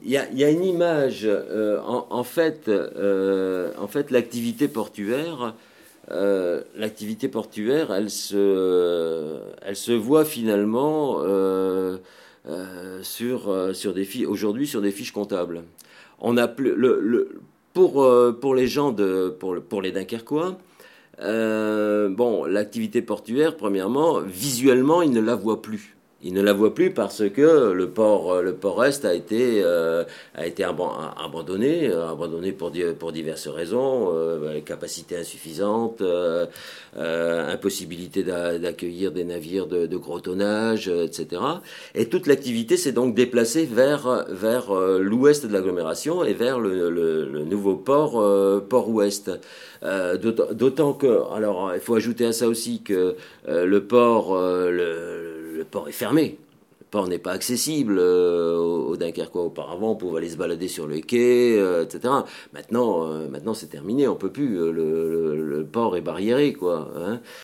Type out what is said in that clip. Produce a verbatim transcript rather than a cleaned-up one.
il y a, il y a une image. euh, en, en fait, euh, en fait, l'activité portuaire, euh, l'activité portuaire, elle se, elle se voit finalement euh, euh, sur, euh, sur des fi- aujourd'hui sur des fiches comptables. On a plus, le, le, pour, euh, pour les gens de, pour, le- pour les Dunkerquois, euh, bon, l'activité portuaire, premièrement, visuellement, ils ne la voient plus. Ils ne la voient plus parce que le port, le port Est a été, euh, a été abandonné, euh, abandonné pour, pour diverses raisons, euh, capacité insuffisante, euh, euh, impossibilité d'accueillir des navires de, de gros tonnage, euh, et cetera. Et toute l'activité s'est donc déplacée vers, vers euh, l'ouest de l'agglomération et vers le, le, le nouveau port, euh, port ouest. Euh, D'autant que, alors, il faut ajouter à ça aussi que euh, le port, euh, le, le port est fermé. Le port n'est pas accessible euh, aux Dunkerquois. Auparavant, on pouvait aller se balader sur le quai, euh, et cetera. Maintenant, euh, maintenant c'est terminé, on peut plus. Le, le, le port est barriéré, quoi. Hein.